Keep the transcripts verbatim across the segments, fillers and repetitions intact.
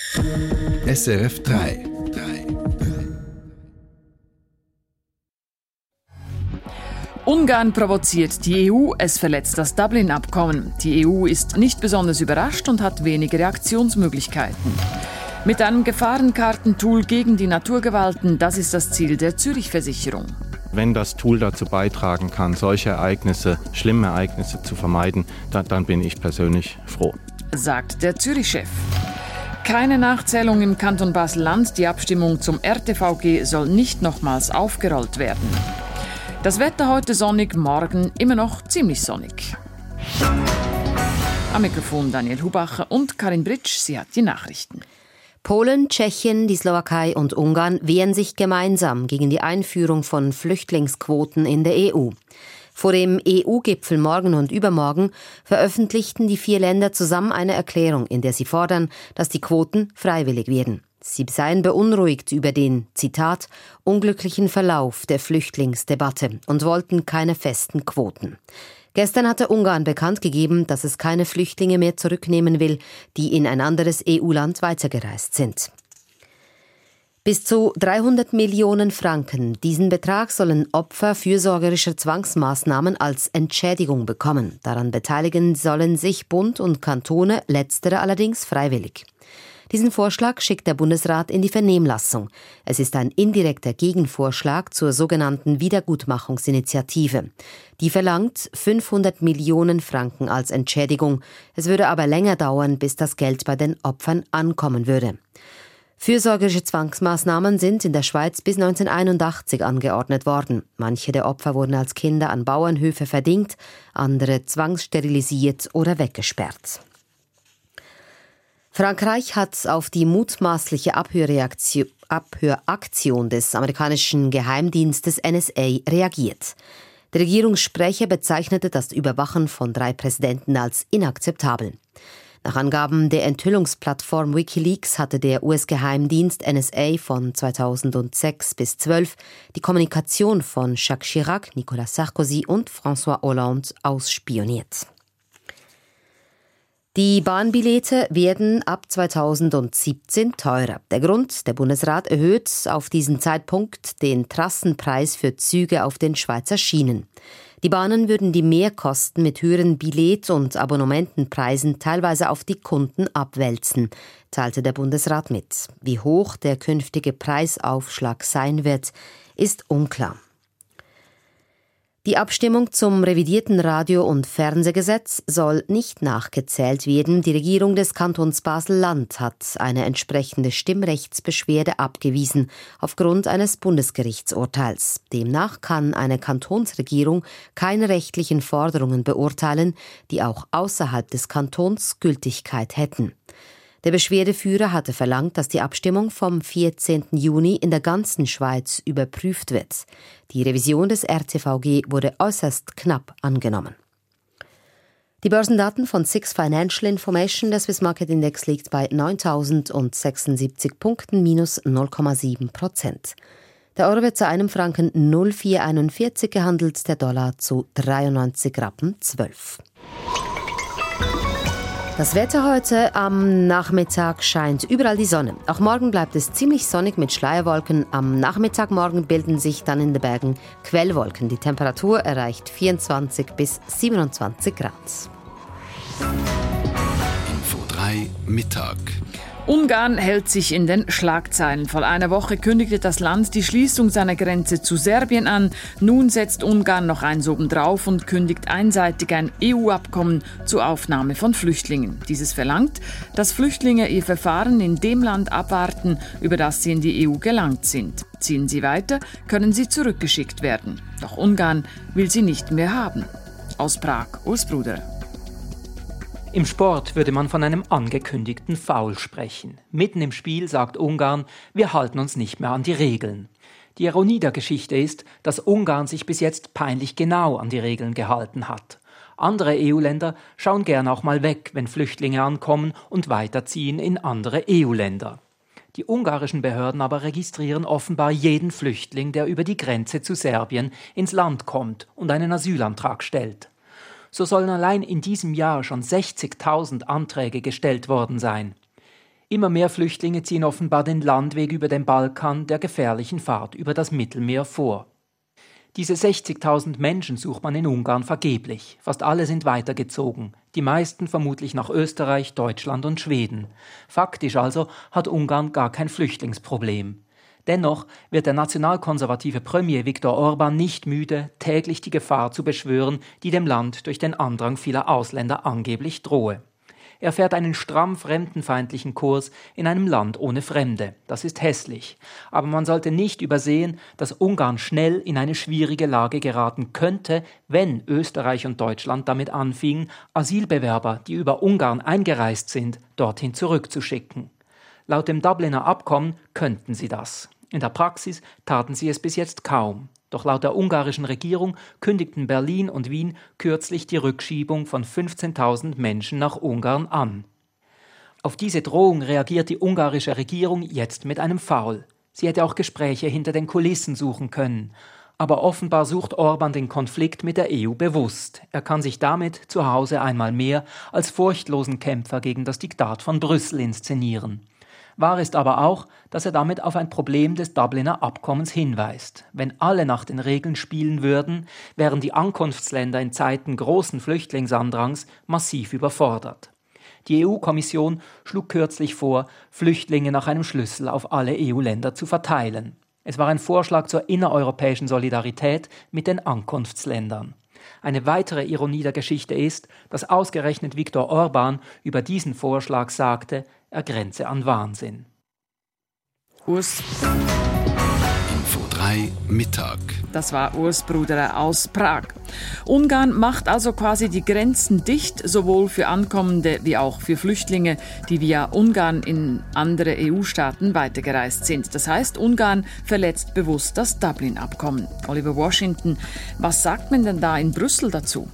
S R F drei. Ungarn provoziert die E U, es verletzt das Dublin-Abkommen. Die E U ist nicht besonders überrascht und hat wenige Reaktionsmöglichkeiten. Mit einem Gefahrenkartentool gegen die Naturgewalten, das ist das Ziel der Zürich-Versicherung. Wenn das Tool dazu beitragen kann, solche Ereignisse, schlimme Ereignisse zu vermeiden, dann, dann bin ich persönlich froh. Sagt der Zürich-Chef. Keine Nachzählung im Kanton Basel-Land. Die Abstimmung zum R T V G soll nicht nochmals aufgerollt werden. Das Wetter heute sonnig, morgen immer noch ziemlich sonnig. Am Mikrofon Daniel Hubacher und Karin Britsch, sie hat die Nachrichten. Polen, Tschechien, die Slowakei und Ungarn wehren sich gemeinsam gegen die Einführung von Flüchtlingsquoten in der E U. Vor dem E U-Gipfel morgen und übermorgen veröffentlichten die vier Länder zusammen eine Erklärung, in der sie fordern, dass die Quoten freiwillig werden. Sie seien beunruhigt über den, Zitat, unglücklichen Verlauf der Flüchtlingsdebatte und wollten keine festen Quoten. Gestern hatte Ungarn bekannt gegeben, dass es keine Flüchtlinge mehr zurücknehmen will, die in ein anderes E U-Land weitergereist sind. Bis zu dreihundert Millionen Franken. Diesen Betrag sollen Opfer fürsorgerischer Zwangsmaßnahmen als Entschädigung bekommen. Daran beteiligen sollen sich Bund und Kantone, letztere allerdings freiwillig. Diesen Vorschlag schickt der Bundesrat in die Vernehmlassung. Es ist ein indirekter Gegenvorschlag zur sogenannten Wiedergutmachungsinitiative. Die verlangt fünfhundert Millionen Franken als Entschädigung. Es würde aber länger dauern, bis das Geld bei den Opfern ankommen würde. Fürsorgerische Zwangsmaßnahmen sind in der Schweiz bis neunzehnhunderteinundachtzig angeordnet worden. Manche der Opfer wurden als Kinder an Bauernhöfe verdingt, andere zwangssterilisiert oder weggesperrt. Frankreich hat auf die mutmaßliche Abhörreaktion, Abhöraktion des amerikanischen Geheimdienstes N S A reagiert. Der Regierungssprecher bezeichnete das Überwachen von drei Präsidenten als inakzeptabel. Nach Angaben der Enthüllungsplattform WikiLeaks hatte der U S-Geheimdienst N S A von zweitausendsechs bis zweitausendzwölf die Kommunikation von Jacques Chirac, Nicolas Sarkozy und François Hollande ausspioniert. Die Bahnbillette werden ab zweitausendsiebzehn teurer. Der Grund: Der Bundesrat erhöht auf diesen Zeitpunkt den Trassenpreis für Züge auf den Schweizer Schienen. Die Bahnen würden die Mehrkosten mit höheren Billett- und Abonnementenpreisen teilweise auf die Kunden abwälzen, teilte der Bundesrat mit. Wie hoch der künftige Preisaufschlag sein wird, ist unklar. Die Abstimmung zum revidierten Radio- und Fernsehgesetz soll nicht nachgezählt werden. Die Regierung des Kantons Basel-Land hat eine entsprechende Stimmrechtsbeschwerde abgewiesen aufgrund eines Bundesgerichtsurteils. Demnach kann eine Kantonsregierung keine rechtlichen Forderungen beurteilen, die auch außerhalb des Kantons Gültigkeit hätten. Der Beschwerdeführer hatte verlangt, dass die Abstimmung vom vierzehnten Juni in der ganzen Schweiz überprüft wird. Die Revision des R T V G wurde äußerst knapp angenommen. Die Börsendaten von Six Financial Information, der Swiss Market Index liegt bei neuntausendsechsundsiebzig Punkten, minus null Komma sieben Prozent. Der Euro wird zu einem Franken null Komma vierhunderteinundvierzig gehandelt, der Dollar zu dreiundneunzig Rappen zwölf. Das Wetter heute: Am Nachmittag scheint überall die Sonne. Auch morgen bleibt es ziemlich sonnig mit Schleierwolken. Am Nachmittag morgen bilden sich dann in den Bergen Quellwolken. Die Temperatur erreicht vierundzwanzig bis siebenundzwanzig Grad. Info drei Mittag. Ungarn hält sich in den Schlagzeilen. Vor einer Woche kündigte das Land die Schließung seiner Grenze zu Serbien an. Nun setzt Ungarn noch eins obendrauf und kündigt einseitig ein E U-Abkommen zur Aufnahme von Flüchtlingen. Dieses verlangt, dass Flüchtlinge ihr Verfahren in dem Land abwarten, über das sie in die E U gelangt sind. Ziehen sie weiter, können sie zurückgeschickt werden. Doch Ungarn will sie nicht mehr haben. Aus Prag, Urs Bruder. Im Sport würde man von einem angekündigten Foul sprechen. Mitten im Spiel sagt Ungarn, wir halten uns nicht mehr an die Regeln. Die Ironie der Geschichte ist, dass Ungarn sich bis jetzt peinlich genau an die Regeln gehalten hat. Andere E U-Länder schauen gern auch mal weg, wenn Flüchtlinge ankommen und weiterziehen in andere E U-Länder. Die ungarischen Behörden aber registrieren offenbar jeden Flüchtling, der über die Grenze zu Serbien ins Land kommt und einen Asylantrag stellt. So sollen allein in diesem Jahr schon sechzigtausend Anträge gestellt worden sein. Immer mehr Flüchtlinge ziehen offenbar den Landweg über den Balkan der gefährlichen Fahrt über das Mittelmeer vor. Diese sechzigtausend Menschen sucht man in Ungarn vergeblich. Fast alle sind weitergezogen, die meisten vermutlich nach Österreich, Deutschland und Schweden. Faktisch also hat Ungarn gar kein Flüchtlingsproblem. Dennoch wird der nationalkonservative Premier Viktor Orban nicht müde, täglich die Gefahr zu beschwören, die dem Land durch den Andrang vieler Ausländer angeblich drohe. Er fährt einen stramm fremdenfeindlichen Kurs in einem Land ohne Fremde. Das ist hässlich. Aber man sollte nicht übersehen, dass Ungarn schnell in eine schwierige Lage geraten könnte, wenn Österreich und Deutschland damit anfingen, Asylbewerber, die über Ungarn eingereist sind, dorthin zurückzuschicken. Laut dem Dubliner Abkommen könnten sie das. In der Praxis taten sie es bis jetzt kaum. Doch laut der ungarischen Regierung kündigten Berlin und Wien kürzlich die Rückschiebung von fünfzehntausend Menschen nach Ungarn an. Auf diese Drohung reagiert die ungarische Regierung jetzt mit einem Foul. Sie hätte auch Gespräche hinter den Kulissen suchen können. Aber offenbar sucht Orban den Konflikt mit der E U bewusst. Er kann sich damit zu Hause einmal mehr als furchtlosen Kämpfer gegen das Diktat von Brüssel inszenieren. Wahr ist aber auch, dass er damit auf ein Problem des Dubliner Abkommens hinweist. Wenn alle nach den Regeln spielen würden, wären die Ankunftsländer in Zeiten großen Flüchtlingsandrangs massiv überfordert. Die E U-Kommission schlug kürzlich vor, Flüchtlinge nach einem Schlüssel auf alle E U-Länder zu verteilen. Es war ein Vorschlag zur innereuropäischen Solidarität mit den Ankunftsländern. Eine weitere Ironie der Geschichte ist, dass ausgerechnet Viktor Orban über diesen Vorschlag sagte, er grenze an Wahnsinn. Urs. Info drei Mittag. Das war Urs Bruder aus Prag. Ungarn macht also quasi die Grenzen dicht, sowohl für Ankommende wie auch für Flüchtlinge, die via Ungarn in andere E U-Staaten weitergereist sind. Das heißt, Ungarn verletzt bewusst das Dublin-Abkommen. Oliver Washington, was sagt man denn da in Brüssel dazu?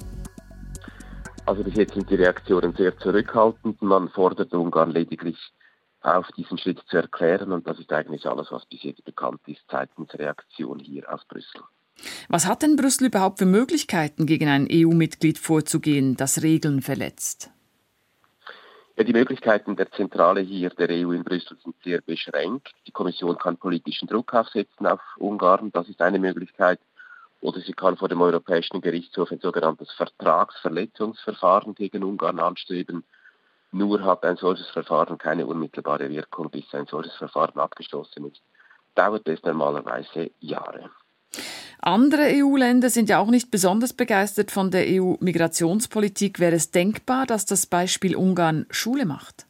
Also bis jetzt sind die Reaktionen sehr zurückhaltend. Man fordert Ungarn lediglich auf, diesen Schritt zu erklären. Und das ist eigentlich alles, was bis jetzt bekannt ist, seitens Reaktion hier aus Brüssel. Was hat denn Brüssel überhaupt für Möglichkeiten, gegen ein E U-Mitglied vorzugehen, das Regeln verletzt? Ja, die Möglichkeiten der Zentrale hier der E U in Brüssel sind sehr beschränkt. Die Kommission kann politischen Druck aufsetzen auf Ungarn. Das ist eine Möglichkeit. Oder sie kann vor dem Europäischen Gerichtshof ein sogenanntes Vertragsverletzungsverfahren gegen Ungarn anstreben. Nur hat ein solches Verfahren keine unmittelbare Wirkung, bis ein solches Verfahren abgeschlossen ist. Dauert es normalerweise Jahre. Andere E U-Länder sind ja auch nicht besonders begeistert von der E U-Migrationspolitik. Wäre es denkbar, dass das Beispiel Ungarn Schule macht?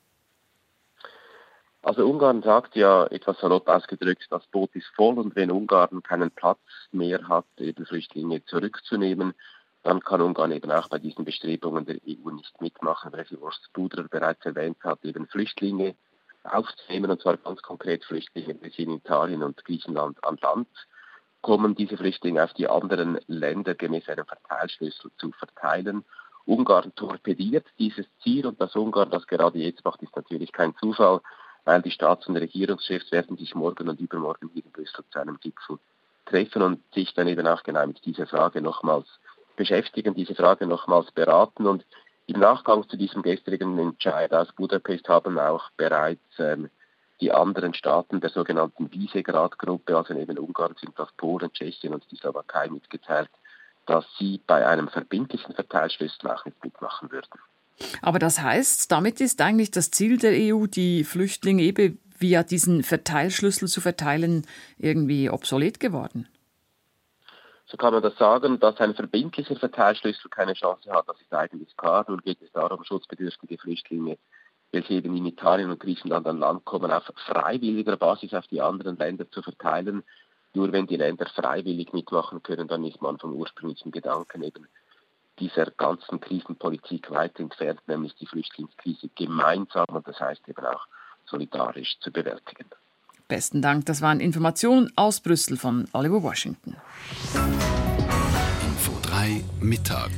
Also Ungarn sagt ja etwas salopp ausgedrückt, das Boot ist voll und wenn Ungarn keinen Platz mehr hat, eben Flüchtlinge zurückzunehmen, dann kann Ungarn eben auch bei diesen Bestrebungen der E U nicht mitmachen, weil sie Urs Bruder bereits erwähnt hat, eben Flüchtlinge aufzunehmen, und zwar ganz konkret Flüchtlinge, die in Italien und Griechenland an Land kommen, diese Flüchtlinge auf die anderen Länder gemäß einem Verteilschlüssel zu verteilen. Ungarn torpediert dieses Ziel, und dass Ungarn das gerade jetzt macht, ist natürlich kein Zufall, weil die Staats- und Regierungschefs werden sich morgen und übermorgen hier in Brüssel zu einem Gipfel treffen und sich dann eben auch genau mit dieser Frage nochmals beschäftigen, diese Frage nochmals beraten. Und im Nachgang zu diesem gestrigen Entscheid aus Budapest haben auch bereits ähm, die anderen Staaten der sogenannten Visegrad-Gruppe, also neben Ungarn sind das Polen, Tschechien und die Slowakei, mitgeteilt, dass sie bei einem verbindlichen Verteilschlüssel auch nicht mitmachen würden. Aber das heißt, damit ist eigentlich das Ziel der E U, die Flüchtlinge eben via diesen Verteilschlüssel zu verteilen, irgendwie obsolet geworden? So kann man das sagen, dass ein verbindlicher Verteilschlüssel keine Chance hat, das ist eigentlich klar. Nun geht es darum, schutzbedürftige Flüchtlinge, welche eben in Italien und Griechenland an Land kommen, auf freiwilliger Basis auf die anderen Länder zu verteilen. Nur wenn die Länder freiwillig mitmachen können, dann ist man vom ursprünglichen Gedanken eben dieser ganzen Krisenpolitik weit entfernt, nämlich die Flüchtlingskrise gemeinsam und das heißt eben auch solidarisch zu bewältigen. Besten Dank, das waren Informationen aus Brüssel von Oliver Washington. Info drei Mittag.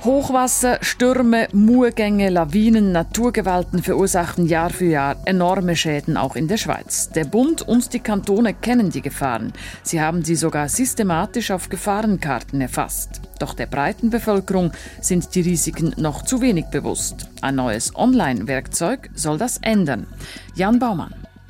Hochwasser, Stürme, Murgänge, Lawinen, Naturgewalten verursachen Jahr für Jahr enorme Schäden auch in der Schweiz. Der Bund und die Kantone kennen die Gefahren. Sie haben sie sogar systematisch auf Gefahrenkarten erfasst. Doch der breiten Bevölkerung sind die Risiken noch zu wenig bewusst. Ein neues Online-Werkzeug soll das ändern. Jan Baumann.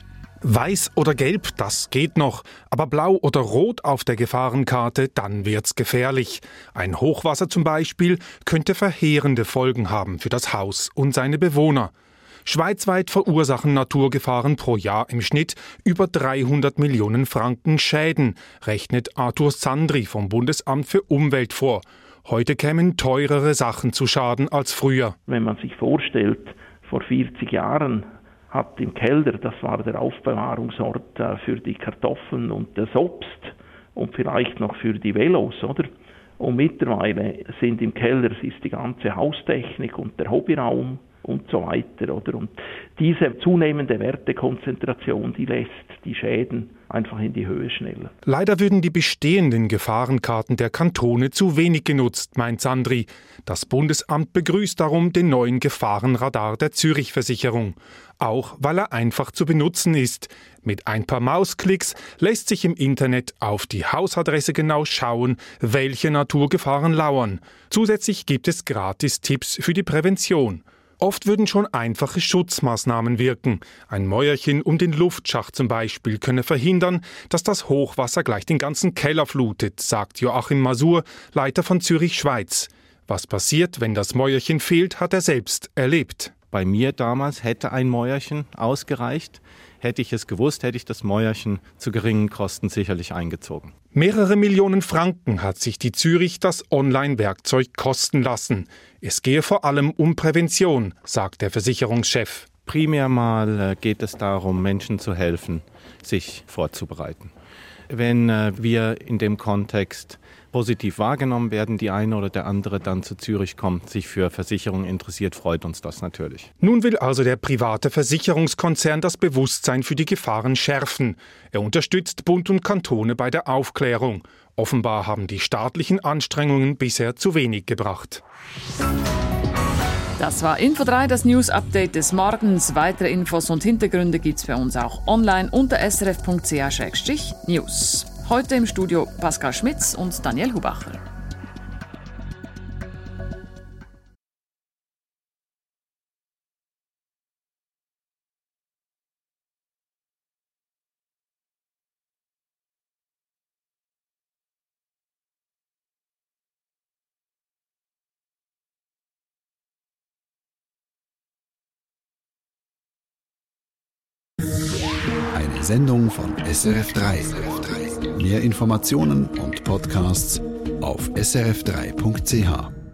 Weiß oder gelb, das geht noch. Aber blau oder rot auf der Gefahrenkarte, dann wird's gefährlich. Ein Hochwasser zum Beispiel könnte verheerende Folgen haben für das Haus und seine Bewohner. Schweizweit verursachen Naturgefahren pro Jahr im Schnitt über dreihundert Millionen Franken Schäden, rechnet Arthur Sandri vom Bundesamt für Umwelt vor. Heute kämen teurere Sachen zu Schaden als früher. Wenn man sich vorstellt, vor vierzig Jahren hat im Keller, das war der Aufbewahrungsort äh, für die Kartoffeln und das Obst und vielleicht noch für die Velos, oder? Und mittlerweile sind im Keller ist die ganze Haustechnik und der Hobbyraum und so weiter, oder? Und diese zunehmende Wertekonzentration, die lässt die Schäden einfach in die Höhe schneller. Leider würden die bestehenden Gefahrenkarten der Kantone zu wenig genutzt, meint Sandri. Das Bundesamt begrüßt darum den neuen Gefahrenradar der Zürich-Versicherung. Auch weil er einfach zu benutzen ist. Mit ein paar Mausklicks lässt sich im Internet auf die Hausadresse genau schauen, welche Naturgefahren lauern. Zusätzlich gibt es Gratis-Tipps für die Prävention. Oft würden schon einfache Schutzmaßnahmen wirken. Ein Mäuerchen um den Luftschacht zum Beispiel könne verhindern, dass das Hochwasser gleich den ganzen Keller flutet, sagt Joachim Masur, Leiter von Zürich Schweiz. Was passiert, wenn das Mäuerchen fehlt, hat er selbst erlebt. Bei mir damals hätte ein Mäuerchen ausgereicht. Hätte ich es gewusst, hätte ich das Mäuerchen zu geringen Kosten sicherlich eingezogen. Mehrere Millionen Franken hat sich die Zürich das Online-Werkzeug kosten lassen. Es gehe vor allem um Prävention, sagt der Versicherungschef. Primär mal geht es darum, Menschen zu helfen, sich vorzubereiten. Wenn wir in dem Kontext positiv wahrgenommen werden, die eine oder der andere dann zu Zürich kommt, sich für Versicherungen interessiert, freut uns das natürlich. Nun will also der private Versicherungskonzern das Bewusstsein für die Gefahren schärfen. Er unterstützt Bund und Kantone bei der Aufklärung. Offenbar haben die staatlichen Anstrengungen bisher zu wenig gebracht. Das war Info drei, das News-Update des Morgens. Weitere Infos und Hintergründe gibt's bei uns auch online unter s r f punkt c h slash news. Heute im Studio Pascal Schmitz und Daniel Hubacher. Eine Sendung von S R F drei. Mehr Informationen und Podcasts auf s r f drei punkt c h.